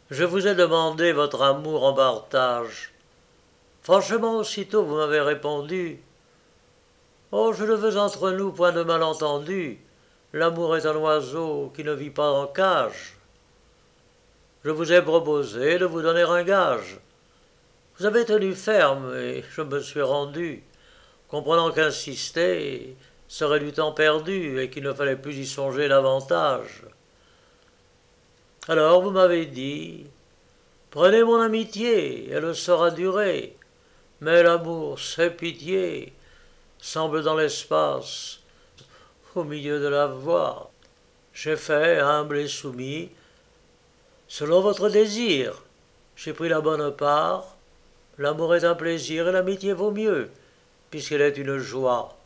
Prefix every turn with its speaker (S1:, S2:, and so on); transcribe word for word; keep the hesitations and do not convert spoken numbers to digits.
S1: Je vous ai demandé votre amour en partage. Franchement, aussitôt vous m'avez répondu. Oh, je ne veux entre nous point de malentendu. L'amour est un oiseau qui ne vit pas en cage. Je vous ai proposé de vous donner un gage. Vous avez tenu ferme et je me suis rendu, comprenant qu'insister serait du temps perdu et qu'il ne fallait plus y songer davantage. Alors vous m'avez dit, prenez mon amitié, elle saura durer, mais l'amour, c'est pitié, semble dans l'espace, au milieu de la voie. J'ai fait, humble et soumis, selon votre désir. J'ai pris la bonne part. L'amour est un plaisir et l'amitié vaut mieux, puisqu'elle est une joie.